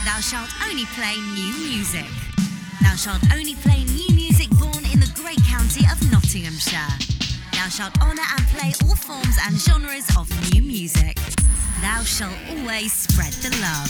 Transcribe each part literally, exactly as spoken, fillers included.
Thou shalt only play new music. Thou shalt only play new music born in the great county of Nottinghamshire. Thou shalt honour and play all forms and genres of new music. Thou shalt always spread the love.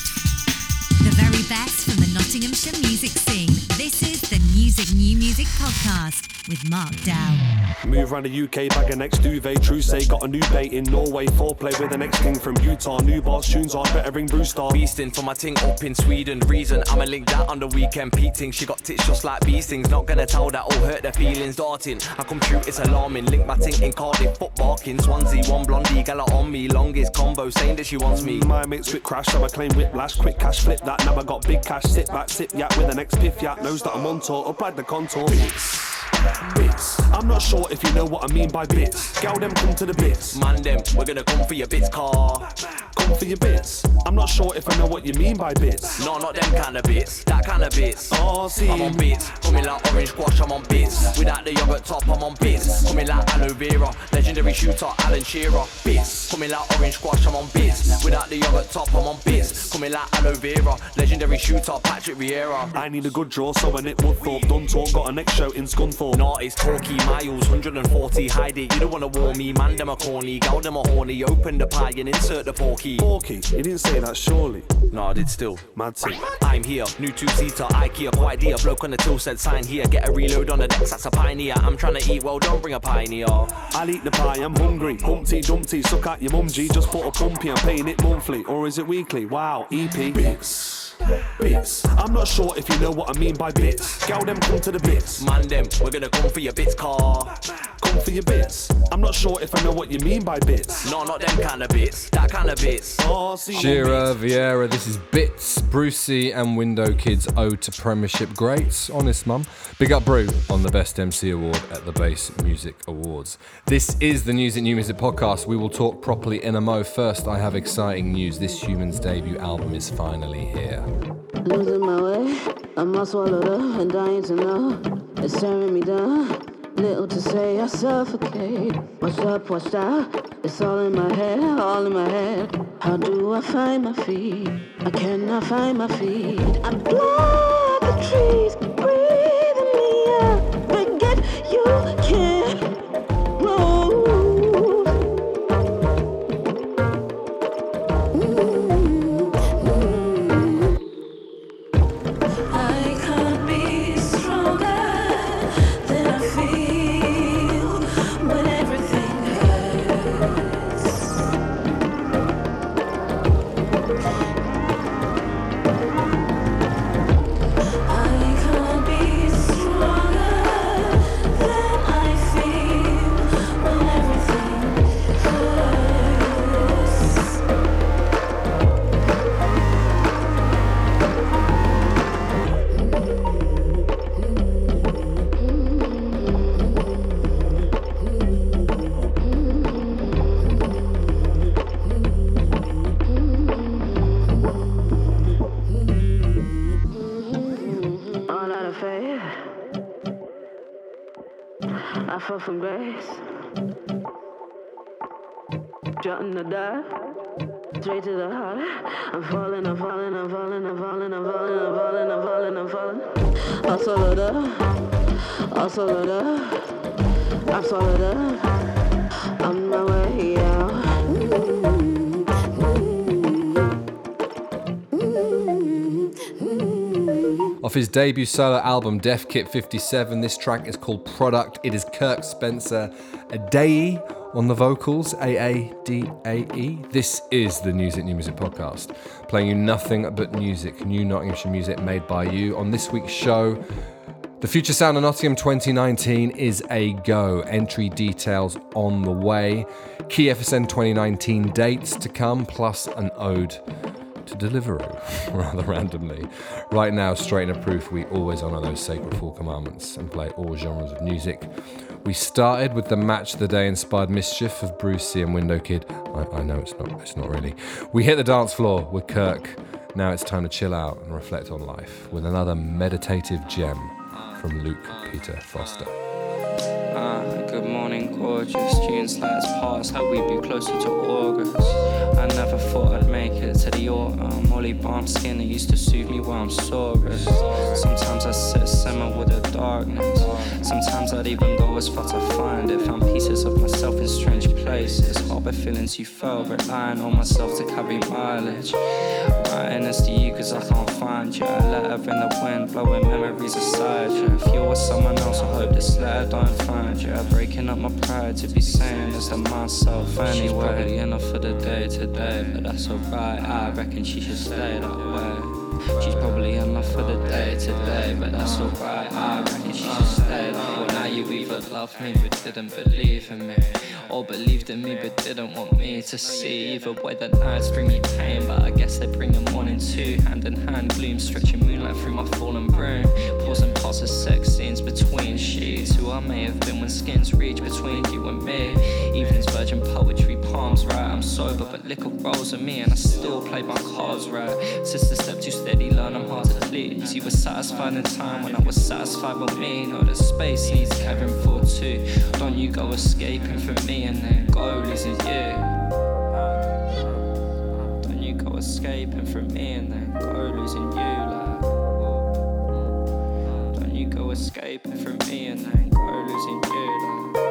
The very best from the Nottinghamshire music scene. This is the Music New Music Podcast with Mark Dow. Move around the U K, bag an ex duvet, true say, got a new bait in Norway, foreplay with an ex-king from Utah, new bars, tunes on, better ring Brewstar. Beasting for my ting up in Sweden, reason I'ma link that on the weekend, Peting, she got tits just like bee stings, not gonna tell that or hurt their feelings, darting, I come true, it's alarming, link my ting in Cardiff, foot barking, Swansea, one blondie, gala on me, longest combo, saying that she wants me. My mix with crash, so I claim whiplash, quick cash, flip that, now I got big cash, sit back, sip yak with an ex-piff yak, knows that I'm on tour, applied the contour. Bits. Bits. I'm not sure if you know what I mean by bits. Gal them come to the bits. Man them, we're gonna come for your bits, car. Come for your bits. I'm not sure if I know what you mean by bits. No, not them kind of bits, that kind of bits. Oh, see. I'm on bits, coming like orange squash, I'm on bits. Without the yogurt top, I'm on bits. Coming like aloe vera, legendary shooter, Alan Shearer. Bits, coming like orange squash, I'm on bits. Without the yogurt top, I'm on bits. Coming like aloe vera, legendary shooter, Patrick Vieira. I need a good draw, so I knit Woodthorpe. Done talk, got a next show in Scunthorpe. No, it's talky miles, one hundred forty, hide it. You don't wanna warn me, man, them a corny. Gal them a horny, open the pie and insert the porky. Porky? You didn't say that, surely. No, I did still. Mad thing. I'm here, new two-seater, IKEA, quite dear. Bloke on the till said sign here, get a reload on the decks, that's a pioneer. I'm trying to eat well, don't bring a pioneer. I'll eat the pie, I'm hungry. Humpty Dumpty, suck at your mum G, just put a pumpy, I'm paying it monthly. Or is it weekly? Wow, E P. Bits. Bits. I'm not sure if you know what I mean by bits. Gal them come to the bits. Man them, we're gonna come for your bits, car. Come for your bits. I'm not sure if I know what you mean by bits. No, not them kind of bits, that kind of bits. Oh, see. Shearer, Vieira, this is Bits, Brucey and Window Kids Ode to Premiership Greats. Honest mum. Big up Brew on the Best M C Award at the Bass Music Awards. This is the Music New Music Podcast. We will talk properly in a mo. First, I have exciting news. This Human's debut album is finally here. Losing my way, I'm all swallowed up and dying to know. It's tearing me down, little to say, I suffocate. Washed up, washed out, it's all in my head, all in my head. How do I find my feet? I cannot find my feet. I block the trees, breathing me out. Forget you can't move. I fell from grace, jutting the dive, straight to the heart. I'm falling, I'm falling, I'm falling, I'm falling, I'm falling, I'm falling, I'm falling, I'm falling. All swallowed up, all swallowed up, I'm swallowed up, on my way out. Off his debut solo album, Def Kit fifty-seven, this track is called Product. It is Kirk Spencer Adae on the vocals, A A D A E. This is the Music New Music Podcast, playing you nothing but music, new Nottinghamshire music made by you. On this week's show, the Future Sound of Nottingham twenty nineteen is a go. Entry details on the way. Key F S N twenty nineteen dates to come, plus an ode to Deliveroo, rather randomly. Right now, straight in a proof, we always honour those sacred four commandments and play all genres of music. We started with the Match of the Day inspired Mischief of Brucey and Window Kid. I, I know it's not, it's not really. We hit the dance floor with Kirk. Now it's time to chill out and reflect on life with another meditative gem from Luke Peter Foster. Uh, good morning, gorgeous. June slides past, hope we'd be closer to August. I never thought I'd make it to the autumn. Molly balm skin that used to soothe me while I'm sorest. Sometimes I sit simmer with the darkness. Sometimes I'd even go as far to find it. Found pieces of myself in strange places. Harbor feelings you felt, relying on myself to carry mileage. Writing this to you cause I can't find you. A letter in the wind, blowing memories aside you. If you're with someone else, I hope this letter don't find you. Breaking up my pride to be saying this to myself anyway. She's probably enough for the day today, but that's alright, I reckon she should stay that way. She's probably enough for the day today, but that's alright, I reckon she should stay that way. Now you either loved me but didn't believe in me, or believed in me but didn't want me to see. Either way the nights bring me pain, but I guess they bring the morning too. Hand in hand, gloom, stretching moonlight through my fallen broom. Pausing past the sex scenes between sheets. Who I may have been when skins reach between you and me. Evening's virgin poetry, palms right. I'm sober but liquor rolls with me and I still play my cards right. Sister step too steady, learn I'm hard to please. You were satisfied in time when I was satisfied with me. Know that space needs caring for too. Don't you go escaping from me and then go losing you. Don't you go escaping from me and then go losing you. Like, don't you go escaping from me and then go losing you. Like.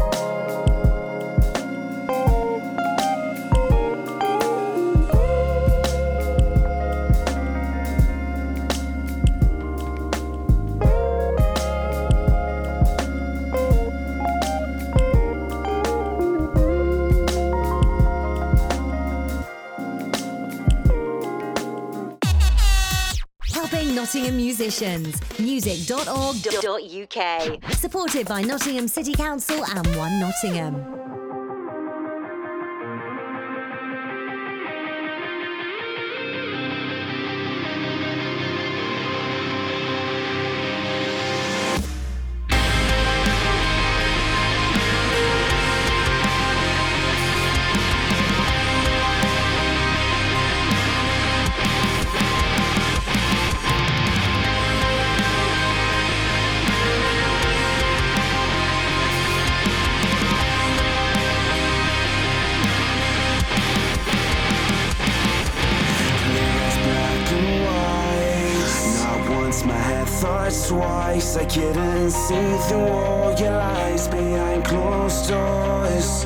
Nottingham musicians. music dot org dot U K. Supported by Nottingham City Council and One Nottingham. Twice I couldn't see through all your lies behind closed doors.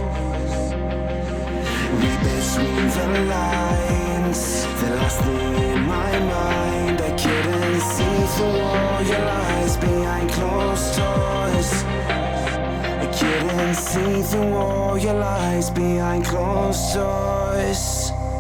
Read between the lines, the last thing in my mind. I couldn't see through all your lies behind closed doors. I couldn't see through all your lies behind closed doors.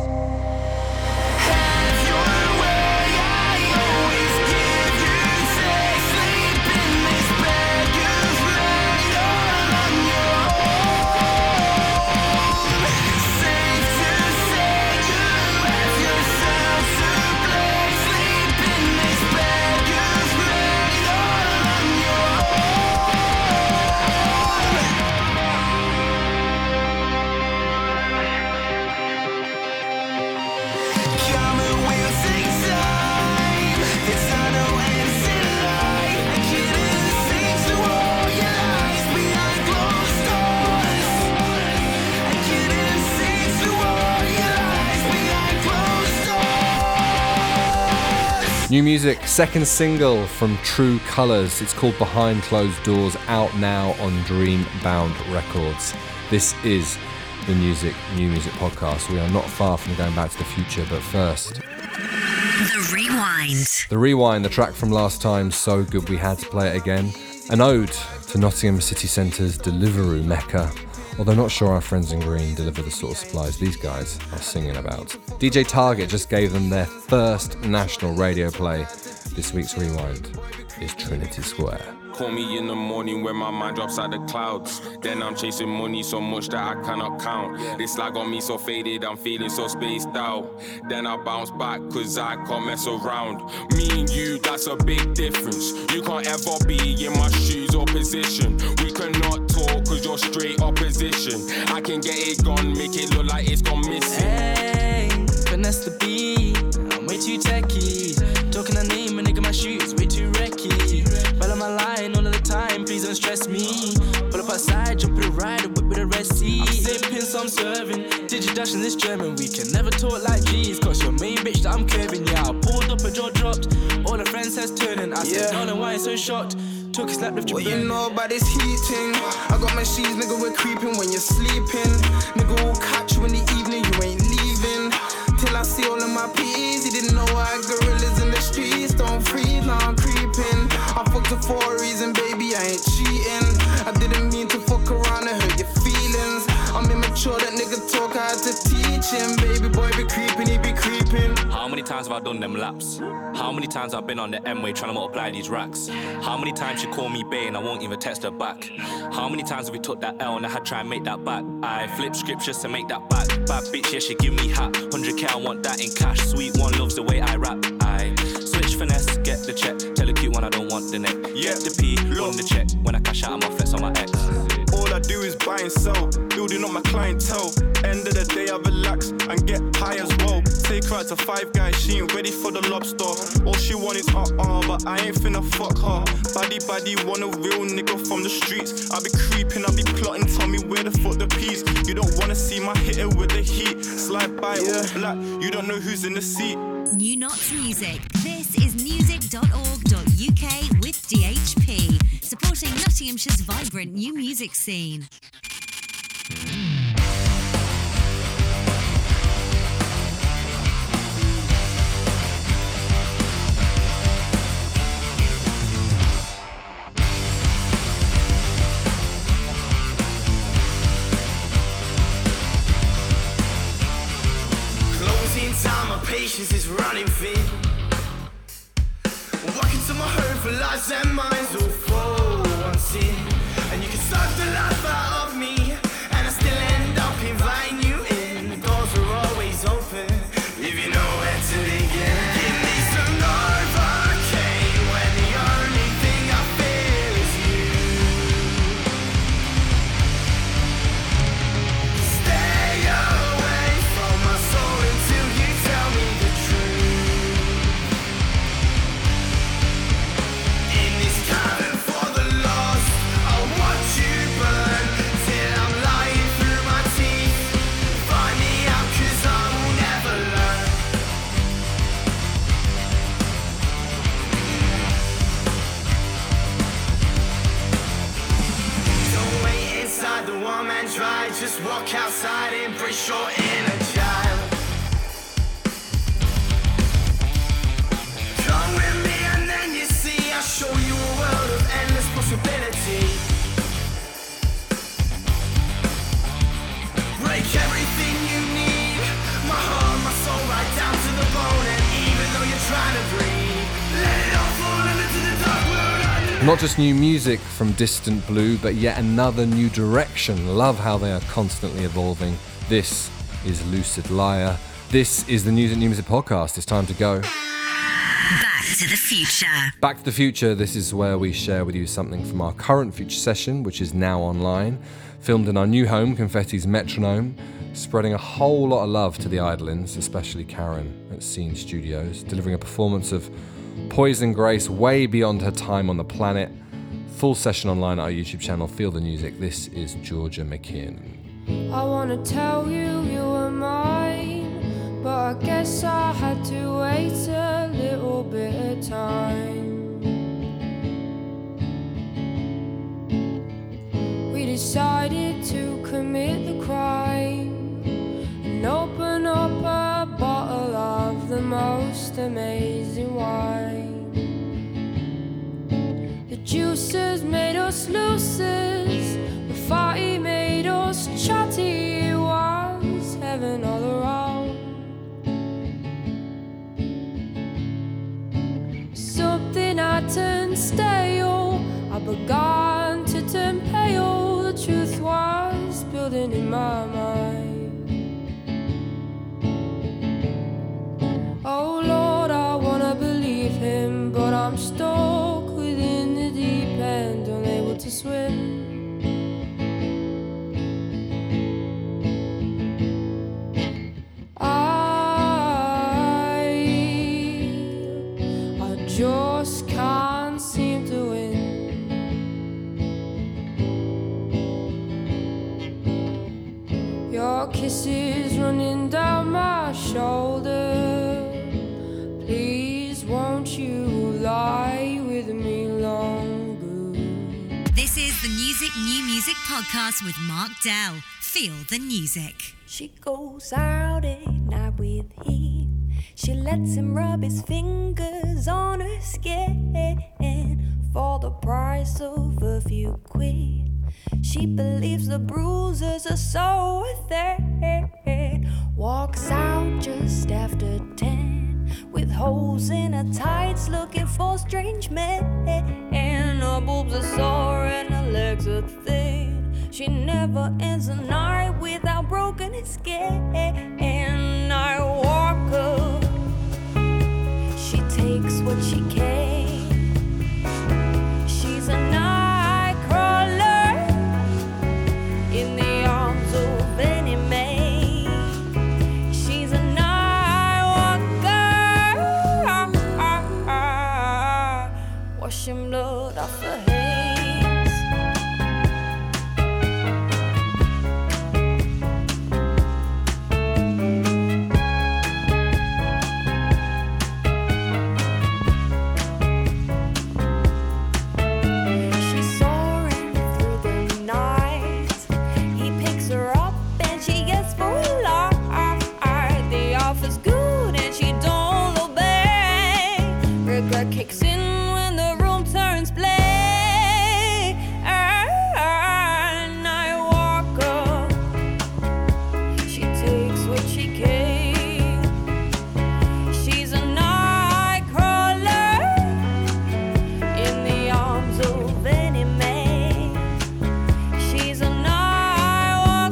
New music, second single from True Colours. It's called Behind Closed Doors, out now on Dreambound Records. This is the Music, New Music podcast. We are not far from going back to the future, but first... The Rewind. The Rewind, the track from last time, so good we had to play it again. An ode to Nottingham City Centre's Deliveroo Mecca. Although not sure our friends in green deliver the sort of supplies these guys are singing about. D J Target just gave them their first national radio play. This week's Rewind is Trinity Square. Call me in the morning when my mind drops out the clouds. Then I'm chasing money so much that I cannot count. This lag got me so faded, I'm feeling so spaced out. Then I bounce back cause I can't mess around. Me and you, that's a big difference. You can't ever be in my shoes or position. We cannot talk cause you're straight opposition. I can get it gone, make it look like it's gone missing. Hey, finesse the beat, I'm way too techie. Talking a name, a nigga, my shoes way too wrecky. Follow my line all of the time, please don't stress me. swerving. Digi-dash in this German, we can never talk like G's. Cause your main bitch that I'm curving, yeah. I pulled up and jaw dropped. All the friends says turning. I said, Yeah. no, no, why you so shocked? Took a slap, left your What you burn. know about this heating? I got my sheets, nigga, we're creeping when you're sleeping. Nigga will catch you in the evening, you ain't leaving. Till I see all of my P's, you didn't know I had gorillas in the streets. Don't freeze, now I'm creeping. I fucked her for a reason, baby, I ain't cheating. I didn't mean to fuck around and hurt your feelings. I'm immature, that nigga talk, I had to teach him. Baby boy be creeping, he be creeping. How many times have I done them laps? How many times I've been on the M-way trying to multiply these racks? How many times she call me bae and I won't even text her back? How many times have we took that L and I had to try and make that back? I flip scriptures to make that back. Bad bitch, yeah, she give me hat. one hundred K, I want that in cash. Sweet one loves the way I rap. I switch finesse, get the check. Tell a cute one I don't want the neck. Yeah, the P, run the check. When I cash out, I'm off flex on my ex. All I do is buy and sell, building up my clientele. End of the day, I relax and get high as well. Take her out to Five Guys, she ain't ready for the lobster. All she want is uh-uh, but I ain't finna fuck her. Body, body, want a real nigga from the streets. I be creeping, I be plotting, tell me where the fuck the peas. You don't wanna see my hitter with the heat. Slide by all black, you don't know who's in the seat. New Knots Music. This is music dot org dot U K with D H P, supporting Nottinghamshire's vibrant new music scene. Closing time, my patience is running thin. Walking to my home for lives and minds all for one sin. And you can suck the life out of me, and I still end up inviting you in. The doors are always open, if you know where to begin. Give me some Novocaine when the only thing I feel is you. Stay away from my soul until you tell me the truth. In this cabin for the lost, I'll watch you burn till I'm lying through my teeth. Find me out, 'cause I will never learn. Don't wait inside the one-man drive, just walk outside, embrace your inner child. Come with me and then you see, I'll show you a world of endless possibility. Break everything you need, my heart, my soul, right down to the bone. And even though you're trying to breathe, let it all fall into the dark world. Not just new music from Distant Blue, but yet another new direction. Love how they are constantly evolving. This is Lucid Liar. This is the News and New Music podcast. It's time to go. Back to the future. Back to the Future. This is where we share with you something from our current Future session, which is now online. Filmed in our new home, Confetti's Metronome. Spreading a whole lot of love to the Idlins, especially Karen at Scene Studios. Delivering a performance of Poison Grace way beyond her time on the planet. Full session online at our YouTube channel. Feel the music. This is Georgia McKeon. I wanna tell you you were mine, but I guess I had to wait a little bit of time. We decided to commit the crime and open up a bottle of the most amazing wine. The juices made us losers, the fight made us chatty. It was heaven all around. Something I turned stale, I began to turn pale. The truth was building in my mind. Oh Lord, I wanna believe him, but I'm stuck within the deep end, unable to swim. Just can't seem to win. You're Your kisses running down my shoulder. Please won't you lie with me longer? This is the Music New Music podcast with Mark Dell. Feel the music. She goes out at night with him. She lets him rub his fingers on her skin for the price of a few quid. She believes the bruises are so worth it. Walks out just after ten with holes in her tights, looking for strange men. And her boobs are sore and her legs are thin. She never ends a night without broken his skin. And I walk her. She takes what she can. She's a night crawler in the arms of any man. She's a night walker, washing blood off her hands. Kicks in when the room turns black, and I walk up. She takes what she can. She's a night crawler in the arms of any man. She's a night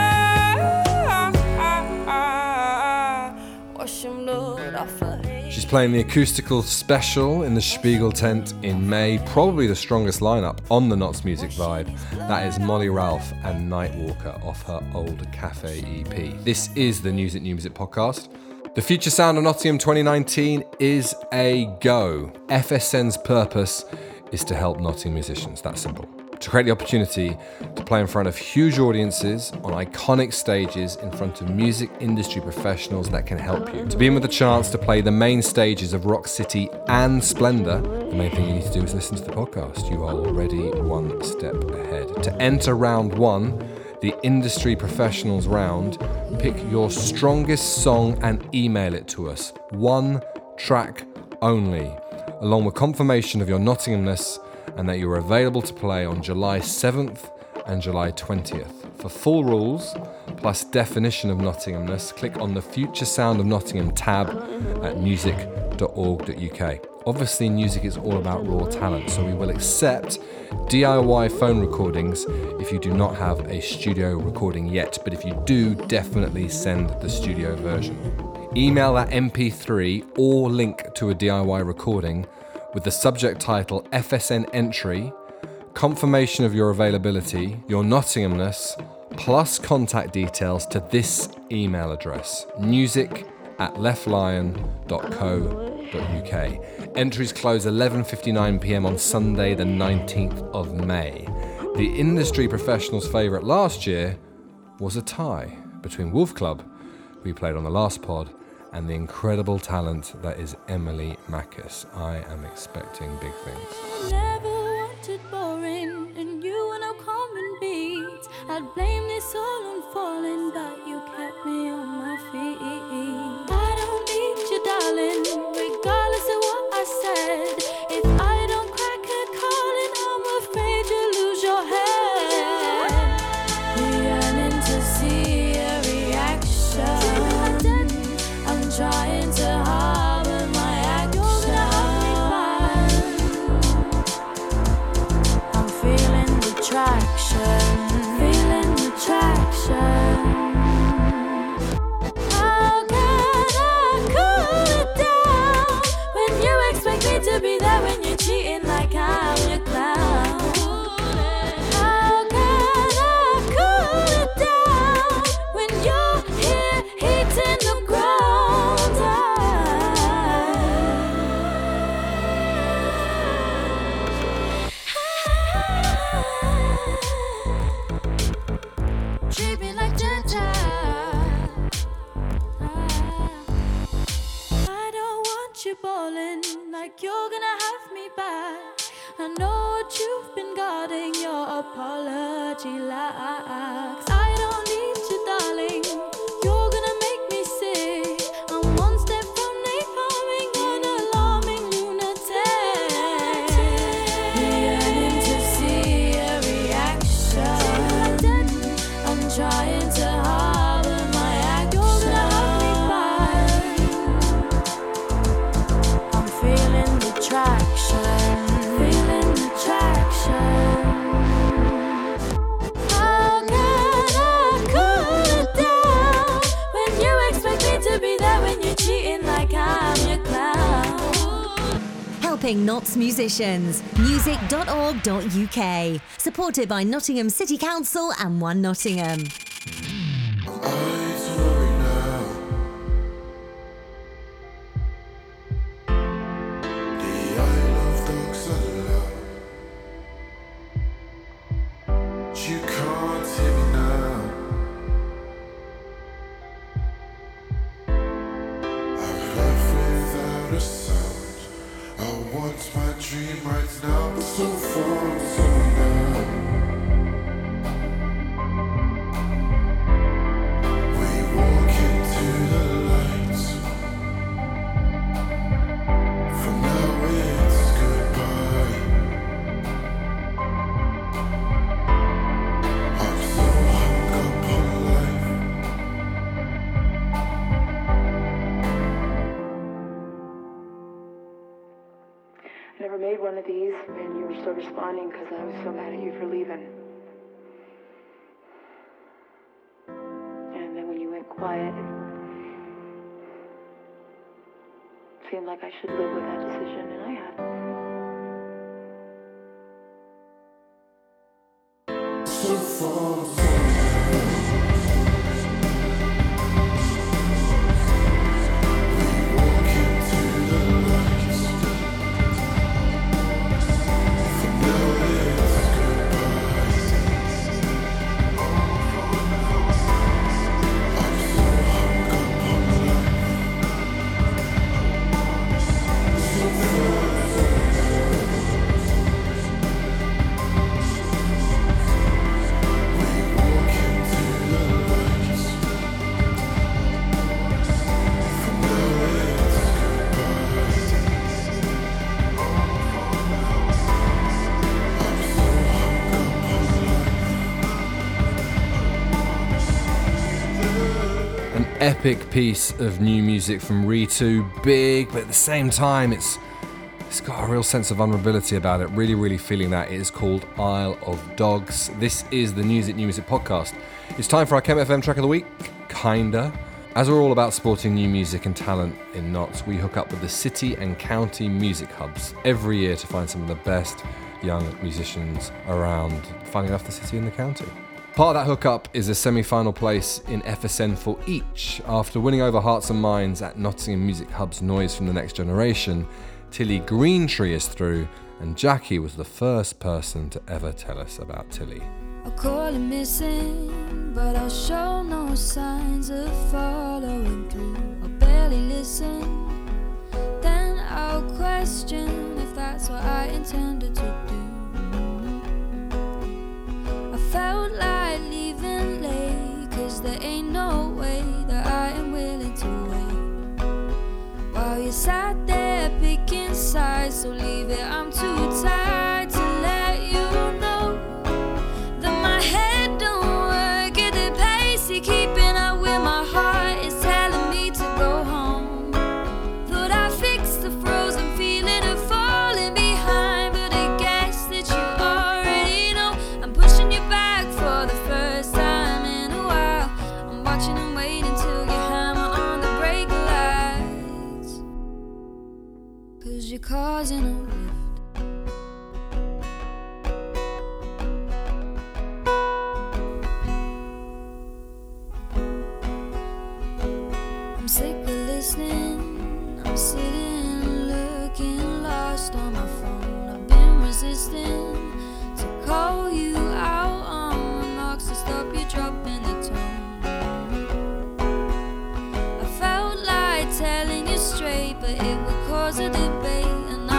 walker, washing blood off her head. She's playing the acoustical special in the Spiegel tent in May, probably the strongest lineup on the Knots Music Vibe. That is Molly Ralph and Nightwalker off her Old Cafe E P. This is the News at New Music podcast. The Future Sound of Nottingham twenty nineteen is a go. F S N's purpose is to help Nottingham musicians, that's simple. To create the opportunity to play in front of huge audiences on iconic stages in front of music industry professionals that can help you. To be in with the chance to play the main stages of Rock City and Splendour, the main thing you need to do is listen to the podcast. You are already one step ahead. To enter round one, the industry professionals round, pick your strongest song and email it to us. One track only, along with confirmation of your Nottinghamness and that you are available to play on July seventh and July twentieth. For full rules, plus definition of Nottinghamness, click on the Future Sound of Nottingham tab at music dot org dot U K. Obviously, music is all about raw talent, so we will accept D I Y phone recordings if you do not have a studio recording yet, but if you do, definitely send the studio version. Email that M P three or link to a D I Y recording with the subject title F S N entry, confirmation of your availability, your Nottinghamness, plus contact details to this email address, music at leftlion dot co dot U K. Entries close eleven fifty-nine p m on Sunday the nineteenth of May. The industry professional's favourite last year was a tie between Wolf Club, who we played on the last pod, and the incredible talent that is Emily Mackis. I am expecting big things. Never wanted boring, and you were no common beat. I'd blame this all on falling, but you kept me on my feet. I don't need you, darling, regardless of what I said. If I don't crack a calling, I'm afraid you'll lose your head. Yearning to see a reaction. I'm trying to harbor my action. I'm feeling the traction, feeling the traction. How can I cool it down? like you're gonna have me back. I know what you've been guarding, your apology lacks. I don't need you, darling. You're gonna make me sick. I'm one step from becoming an alarming lunatic. Yearning to see a reaction. I'm trying to harbor my action. You're gonna have me back. I'm feeling the traction. Feeling the traction. How can I cool it down when you expect me to be there when you're cheating like I'm your clown? Helping Notts musicians. music dot org dot U K. Supported by Nottingham City Council and One Nottingham. You can't hear me now. I've left without a sound. I want my dream right now. So far, so now. We walk into the lights. From now it's goodbye. I'm so hung up on life. I never made one of these, and you were still responding because I was so mad at you for leaving. And then when you went quiet, it seemed like I should live with that decision, and I had. So far, so Epic piece of new music from Ritu, big, but at the same time it's it's got a real sense of vulnerability about it. Really, really feeling that. It is called Isle of Dogs. This is the Music New Music podcast. It's time for our Chem F M track of the week, kinda. As we're all about supporting new music and talent in Notts, we hook up with the city and county music hubs every year to find some of the best young musicians around, funny enough, the city and the county. Part of that hookup is a semi-final place in F S N for each. After winning over hearts and minds at Nottingham Music Hub's Noise from the Next Generation, Tilly Greentree is through, and Jackie was the first person to ever tell us about Tilly. I'll call him missing, but I'll show no signs of following through. I'll barely listen, then I'll question if that's what I intended to do. I felt like leaving late, cause there ain't no way that I am willing to wait. While you sat there picking sides, so leave it, I'm too tired to let you know that my head don't work at the pace you're keeping up with. My heart is telling me to go home. Thought I fixed the frozen feeling of falling behind, but I guess that you already know I'm pushing you back for the first time in a while. I'm watching and waiting till you hammer on the brake lights, cause you're causing a rift. I'm sick of listening, I'm sitting looking lost on my phone. I've been resisting to call you out on remarks to stop you dropping the tone. I felt like telling you straight, but it would cause a debate, and I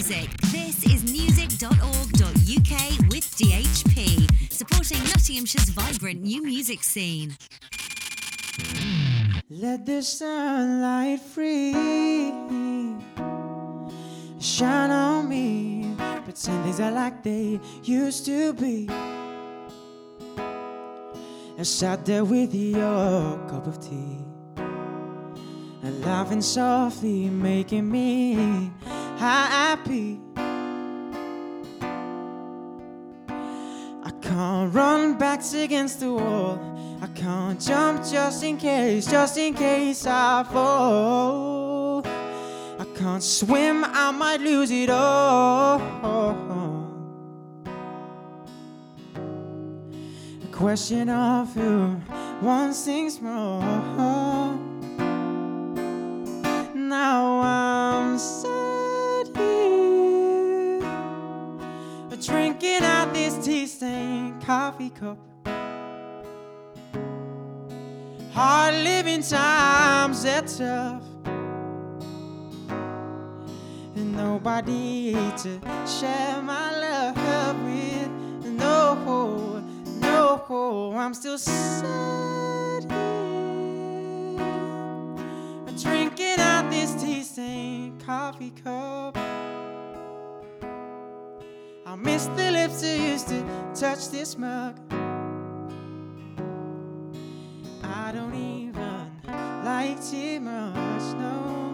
music. This is music dot org dot U K with D H P, supporting Nottinghamshire's vibrant new music scene. Let the sunlight free shine on me. Pretend things are like they used to be. And sat there with your cup of tea, and laughing softly, making me happy. I can't run backs against the wall. I can't jump just in case, just in case I fall. I can't swim, I might lose it all. A question of who wants things more. Now I'm sat here, drinking out this tea-stained coffee cup. Hard living times are tough, and nobody to share my love with. No, no, I'm still sat here, drinking out this tea-stained coffee cup. I miss the lips that used to touch this mug. I don't even like tea much, no.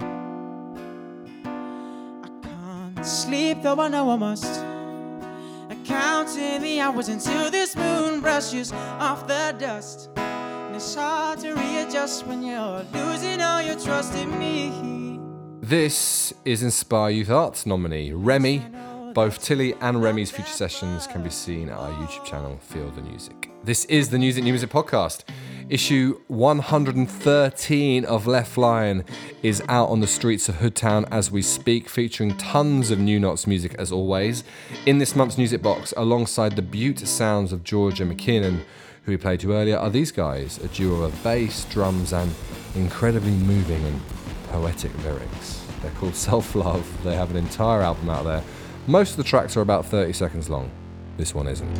I can't sleep though I know I must. Counting the hours until this moon brushes off the dust. And it's hard to readjust when you're losing all your trust in me. This is Inspire Youth Arts nominee Remy. Both Tilly and Remy's future sessions can be seen at our YouTube channel, Feel the Music. This is the Music New Music Podcast. Issue one hundred thirteen of Left Line is out on the streets of Hoodtown as we speak, featuring tons of New Knots music as always. In this month's music box, alongside the Butte sounds of Georgia McKinnon, who we played to earlier, are these guys, a duo of bass, drums, and incredibly moving and poetic lyrics. They're called Self Love. They have an entire album out there. Most of the tracks are about thirty seconds long. This one isn't.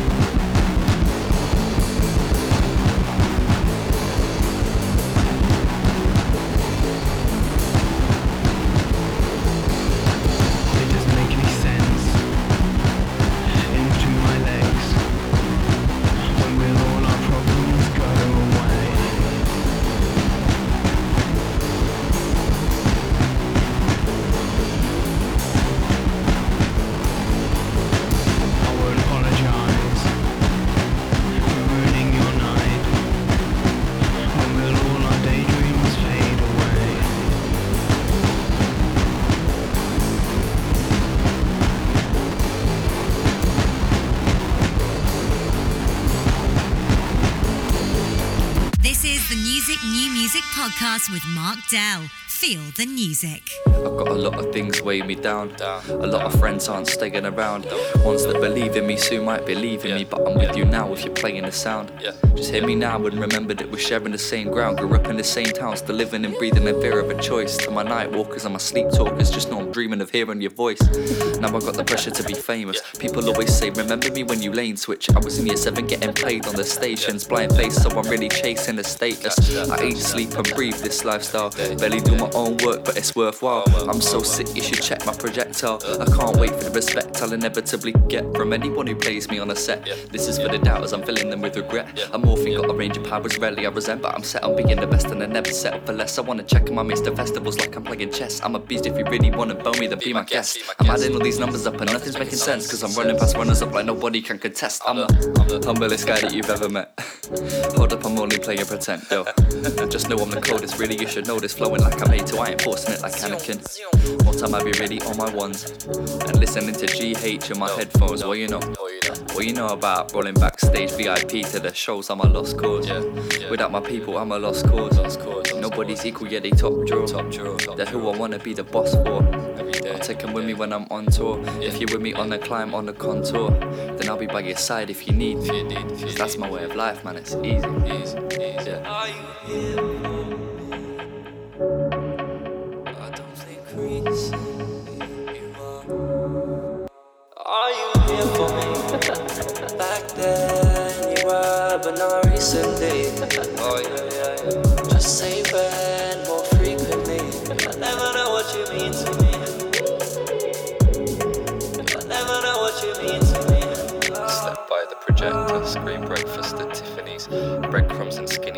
Podcast with Mark Dell. Feel the music. I've got a lot of things weighing me down. A lot of friends aren't staying around. Ones that believe in me soon might believe in me, but I'm with you now if you're playing the sound. Just hear me now and remember that we're sharing the same ground. Grew up in the same town, still living and breathing in fear of a choice. To my night walkers and my sleep talkers, just know I'm dreaming of hearing your voice. Now I got the pressure to be famous. People always say, remember me when you lane switch. I was in year seven getting played on the stations. Blind face, so I'm really chasing the status. I eat, sleep and breathe this lifestyle. Barely do my own work, but it's worthwhile. I'm so sick, you should check my projectile. I can't wait for the respect I'll inevitably get from anyone who plays me on a set. This is for the doubters, I'm filling them with regret. I'm morphing, got a range of powers, rarely I resent, but I'm set on being the best and I never settle for less. I wanna check my mates to festivals like I'm playing chess. I'm a beast, if you really wanna bone me, then be my guest. I'm adding all these numbers up and nothing's making sense, cause I'm running past runners up like nobody can contest. I'm the humblest guy that you've ever met. Hold up, I'm only playing pretend, yo. Just know I'm the coldest, really you should know this. Flowing like I'm made to, I ain't forcing it like Anakin. More time I be really on my ones and listening to G H in my headphones. What you know? What you know about rolling backstage V I P to the shows? I'm a lost cause. Without my people, I'm a lost cause. Nobody's equal, yeah, they top draw. They're who I wanna be the boss for. I'll take them with me when I'm on tour. If you're with me on the climb, on the contour, then I'll be by your side if you need me. Cause that's my way of life, man, it's easy. Easy, easy. Are you here for me? I don't think recently you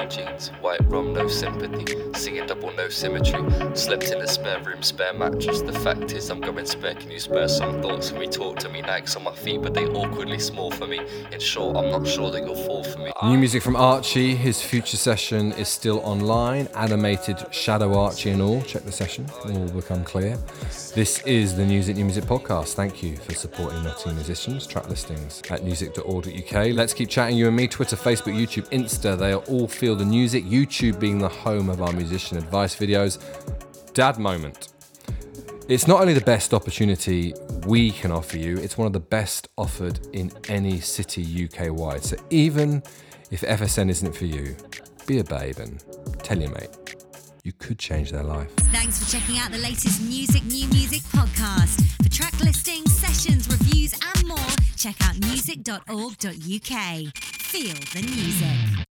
jeans. White rum, no sympathy. Singing double, no symmetry. Slept in a spare room, spare mattress. The fact is, I'm going spare. Can you spare some thoughts for me? Talk to me. Nikes on my feet, but they awkwardly small for me. In short, I'm not sure that you'll fall for me. New music from Archie. His future session is still online. Animated Shadow Archie and all. Check the session. It will become clear. This is the Music New Music podcast. Thank you for supporting Nottingham musicians. Track listings at music dot org dot U K. Let's keep chatting, you and me. Twitter, Facebook, YouTube, Insta. They are all Feel the Music. YouTube being the home of our musician advice videos. Dad moment. It's not only the best opportunity we can offer you, it's one of the best offered in any city U K-wide. So even if F S N isn't for you, be a babe and tell your mate. You could change their life. Thanks for checking out the latest Music New Music podcast. For track listings, sessions, reviews and more, check out music dot org dot U K. Feel the music.